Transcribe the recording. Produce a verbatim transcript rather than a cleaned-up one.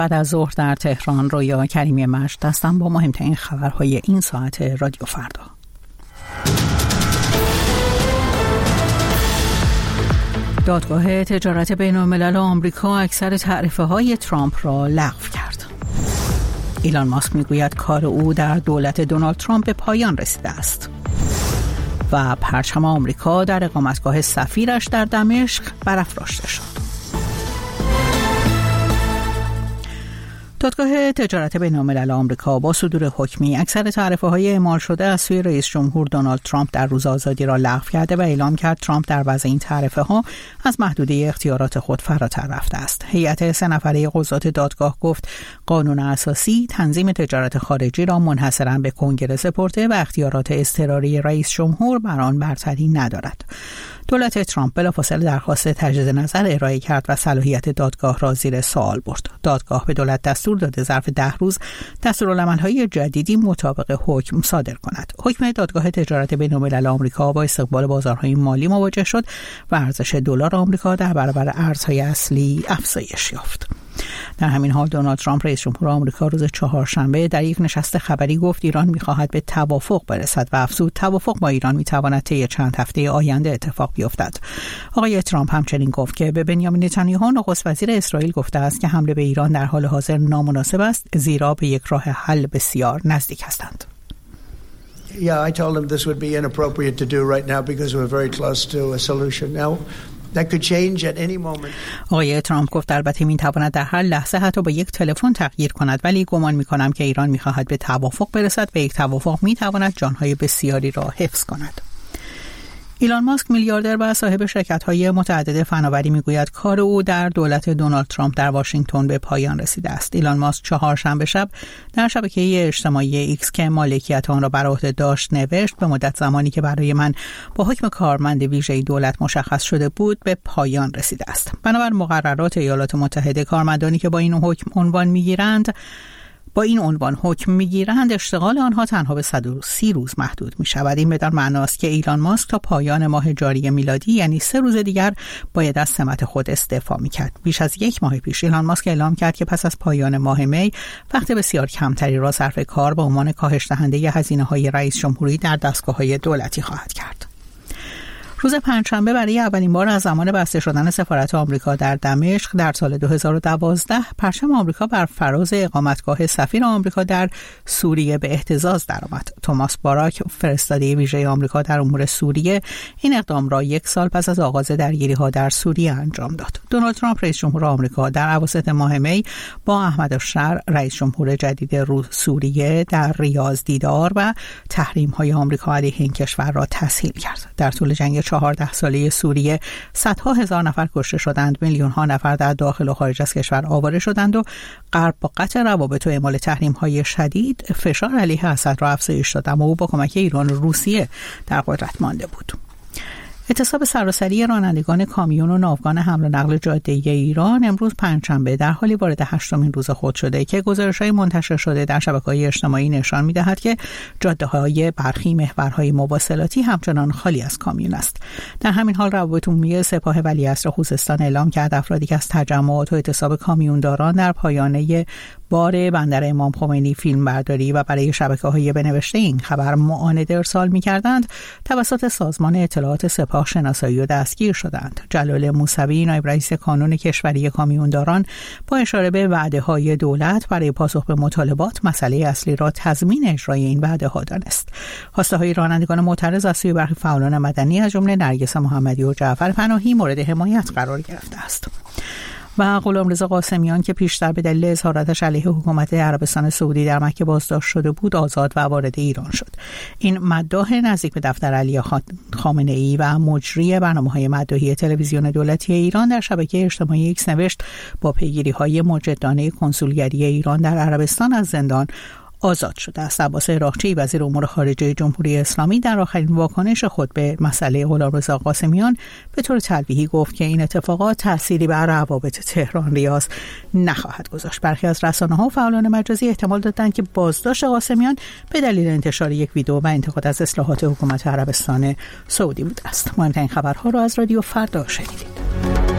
بعد از ظهر در تهران رویا کریمی مجد هستم با مهمترین خبرهای این ساعت رادیو فردا. دادگاه تجارت بین الملل آمریکا اکثر تعرفه های ترامپ را لغو کرد. ایلان ماسک میگوید کار او در دولت دونالد ترامپ به پایان رسیده است. و پرچم آمریکا در اقامتگاه سفیرش در دمشق برافراشته شد. دادگاه تجارت بین الملل آمریکا با صدور حکمی اکثر تعرفه‌های اعمال شده از سوی رئیس جمهور دونالد ترامپ در روز آزادی را لغو کرده و اعلام کرد ترامپ در وضع این تعرفه‌ها از محدوده اختیارات خود فراتر رفته است. هیئت سه نفره قضات دادگاه گفت قانون اساسی تنظیم تجارت خارجی را منحصراً به کنگره سپرده و اختیارات اضطراری رئیس جمهور بر آن برتری ندارد. دولت ترامپ بلافاصله درخواست تجدید نظر ارائه کرد و صلاحیت دادگاه را زیر سوال برد. دادگاه به دولت دستور داده ظرف ده روز دستورالعمل‌های جدیدی مطابق حکم صادر کند. حکم دادگاه تجارت بین الملل آمریکا با استقبال بازارهای مالی مواجه شد و ارزش دلار آمریکا در برابر ارزهای اصلی افزایش یافت. در همین حال دونالد ترامپ رئیس جمهور آمریکا روز چهارشنبه در یک نشست خبری گفت ایران می‌خواهد به توافق برسد و افزود توافق با ایران می‌تواند طی چند هفته آینده اتفاق بیفتد. آقای ترامپ همچنین گفت که به بنیامین نتانیاهو نخست وزیر اسرائیل گفته است که حمله به ایران در حال حاضر نامناسب است زیرا به یک راه حل بسیار نزدیک هستند. Yeah, I told him this would be inappropriate to do right now because we're very close to a solution now. That could change at any moment. آقای ترامپ گفت البته می‌تواند در هر لحظه حتی با یک تلفن تغییر کند ولی گمان می‌کنم که ایران می‌خواهد به توافق برسد و یک توافق می‌تواند جان‌های بسیاری را حفظ کند. ایلان ماسک میلیاردر و صاحب شرکت‌های متعدد فناوری میگوید کار او در دولت دونالد ترامپ در واشنگتن به پایان رسیده است. ایلان ماسک چهارشنبه شب در شبکه اجتماعی ایکس که مالکیت آن را بر عهده داشت نوشت به مدت زمانی که برای من با حکم کارمند ویژه دولت مشخص شده بود به پایان رسیده است. بنابر مقررات ایالات متحده کارمندانی که با این حکم عنوان میگیرند با این عنوان حکم میگیرند اشتغال آنها تنها به صد و سی روز محدود می شود. این بدان معناست که ایلان ماسک تا پایان ماه جاری میلادی یعنی سه روز دیگر باید از سمت خود استعفا می کرد. بیش از یک ماه پیش ایلان ماسک اعلام کرد که پس از پایان ماه می وقت بسیار کمتری را صرف کار به عنوان کاهش دهنده هزینه های رئیس جمهوری در دستگاه های دولتی خواهد کرد. روز پنجشنبه برای اولین بار از زمان بسته شدن سفارت آمریکا در دمشق در سال دو هزار و دوازده پرچم آمریکا بر فراز اقامتگاه سفیر آمریکا در سوریه به اهتزاز درآمد. توماس باراک فرستاده ویژه آمریکا در امور سوریه این اقدام را یک سال پس از آغاز درگیری‌ها در سوریه انجام داد. دونالد ترامپ رئیس جمهور آمریکا در اواسط ماه می با احمد الشر رئیس جمهور جدید سوریه در ریاض دیدار و تحریم‌های آمریکا علیه این کشور را تسهیل کرد. در طول جنگ چهارده ساله سوریه صدها هزار نفر کشته شدند، میلیون ها نفر در داخل و خارج از کشور آواره شدند و غرب با قطع روابط و اعمال تحریم‌های شدید فشار علیه اسد را افزایش داد اما او با کمک ایران و روسیه در قدرت مانده بود. اعتصاب سراسری رانندگان کامیون و ناوگان حمل و نقل جاده‌ای ایران امروز پنجشنبه در حالی وارد هشتمین روز خود شده که گزارش‌های منتشر شده در شبکه‌های اجتماعی نشان می‌دهد که جاده‌های برخی محورهای مواصلاتی همچنان خالی از کامیون است. در همین حال روابط عمومی سپاه ولیعصر خوزستان اعلام کرد افرادی که از تجمعات و اعتصاب کامیونداران در پایانه بار بندر امام خمینی فیلم برداری و برای شبکه‌های بنوشته این خبر معاند ارسال می‌کردند توسط سازمان اطلاعات سپاه شناسایی و دستگیر شدند. جلال موسوی نایب رئیس کانون کشوری کامیونداران با اشاره به وعده‌های دولت برای پاسخ به مطالبات مسئله اصلی را تضمین اجرای این وعده‌ها دانست. خواسته‌های رانندگان معترض از سوی برخی فعالان مدنی از جمله نرگس محمدی و جعفر پناهی مورد حمایت قرار گرفته است. و غلامرضا قاسمیان که پیشتر به دلیل اظهاراتش علیه حکومت عربستان سعودی در مکه بازداشت شده بود آزاد و وارد ایران شد. این مداح نزدیک به دفتر علی خامنه‌ای و مجری برنامه‌های مداحی تلویزیون دولتی ایران در شبکه اجتماعی ایکس نوشت با پیگیری‌های مجدانه کنسولگری ایران در عربستان از زندان آزاد شده است. عباس عراقچی وزیر امور خارجه جمهوری اسلامی در آخرین واکنش خود به مسئله غلامرضا قاسمیان به طور تلویحی گفت که این اتفاقات تأثیری بر روابط تهران ریاض نخواهد گذاشت. برخی از رسانه‌ها و فعالان مجازی احتمال دادند که بازداشت قاسمیان به دلیل انتشار یک ویدیو و انتقاد از اصلاحات حکومت عربستان سعودی بوده است. مهمترین خبرها را از رادیو فردا شنیدید.